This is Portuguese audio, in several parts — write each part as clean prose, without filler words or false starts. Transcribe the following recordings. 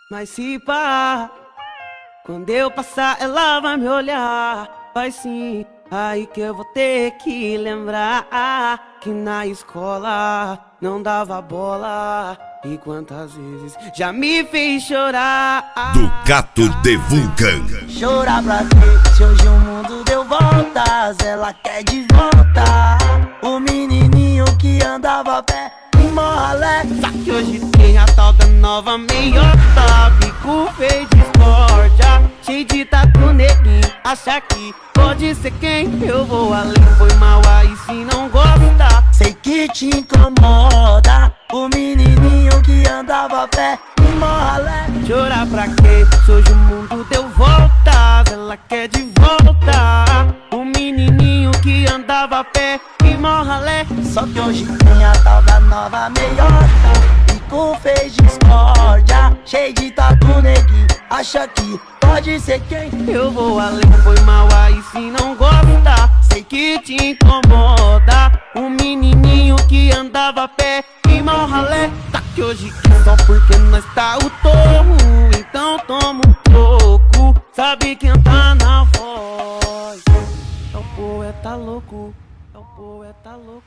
Mas se pá, quando eu passar ela vai me olhar. Vai sim, aí que eu vou ter que lembrar que na escola não dava bola. E quantas vezes já me fez chorar. Do Gato de Vulcan. Chorar pra quê? Se hoje o mundo deu voltas, ela quer de volta o menininho que andava a pé em Morralé. Só que hoje tem a tal da nova meiota, bico feio de discórdia, cheio de tatu neguinho. Acha que pode ser quem? Eu vou além, foi mal aí se não gosta. Sei que te incomoda o menininho que andava a pé em Morralé. Chorar pra quê? Se hoje o mundo deu voltas, ela quer de volta o menininho que andava a pé em Morralé. Só que hoje tem a tal da nova meiota, bico fez discórdia, cheio de tatu neguinho. Acha que pode ser quem? Eu vou além, foi mal aí se não gosta. Sei que te incomoda o menininho que andava a pé em Morralé. Tá que hoje quer só porque nós tá o torro, então toma um pouco. Sabe quem tá na voz? É o poeta louco, é o poeta louco.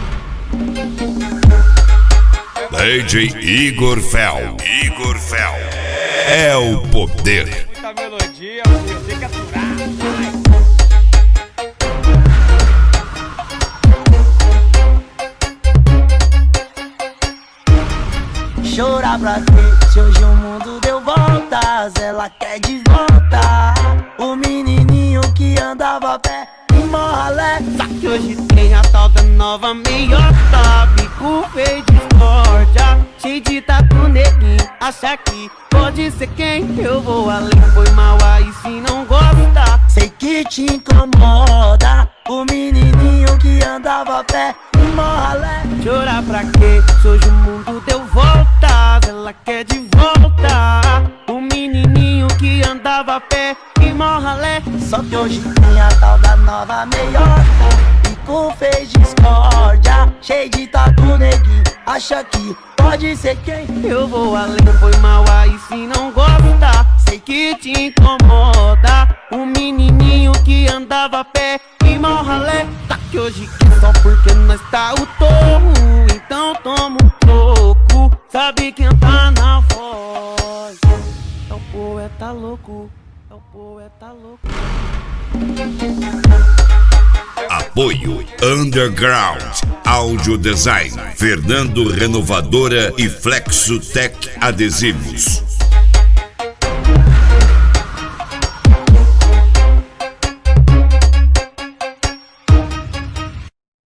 DJ Igor Fel. Igor Fel é o poder. Muita melodia, eu tenho que aturar. Chorar pra quê? Se hoje o mundo deu voltas, ela quer de volta o menininho que andava a pé em Morralé. Só que hoje tem a tal da nova meiota, bico feio de discórdia, cheio de tatu neguinho. Acha que pode ser quem? Eu vou além, foi mal aí se não gosta. Sei que te incomoda o menininho que andava a pé em Morralé. Chorar pra quê? Se hoje o mundo deu voltas, ela quer de volta o menininho que andava a pé em Morralé. Só que hoje tem a tal da nova meiota, bico fez discórdia, cheio de tatu neguinho. Acha que pode ser quem? Eu vou além, foi mal aí se não gosta. Sei que te incomoda o menininho que andava a pé em Morralé. Tá que hoje quer só porque nós tá o torro, então toma um pouco. Sabe quem tá na voz? É o poeta louco, é o poeta louco. Apoio Underground Audio Design, Fernando Renovadora e Flexotec Adesivos.